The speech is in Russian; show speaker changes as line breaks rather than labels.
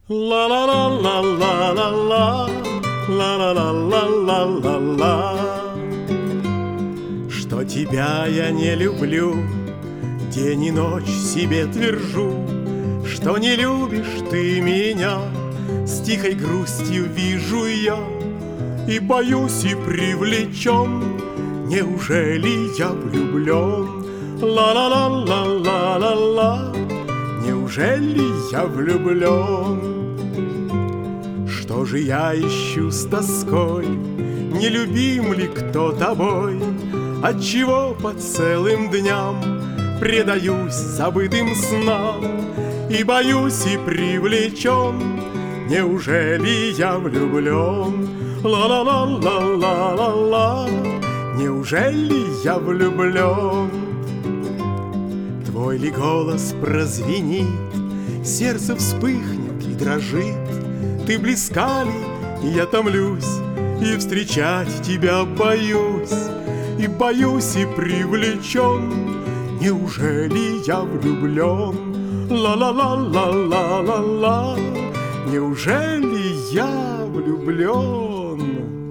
ла ла ла ла ла ла ла ла ла ла ла ла ла. Что тебя я не люблю, день и ночь себе твержу, что не любишь ты меня, с тихой грустью вижу я, и боюсь, и привлечен. Неужели я влюблен? Ла-ла-ла-ла-ла-ла-ла. Неужели я влюблен? Что же я ищу с тоской? Не любим ли кто тобой? Отчего по целым дням предаюсь забытым снам и боюсь, и привлечен? Неужели я влюблен? Ла-ла-ла-ла-ла-ла-ла. Неужели я влюблен? Твой ли голос прозвенит, сердце вспыхнет и дрожит? Ты близка ли, и я томлюсь, и встречать тебя боюсь, и боюсь, и привлечен. Неужели я влюблен? Ла-ла-ла-ла-ла-ла-ла. Неужели я влюблен?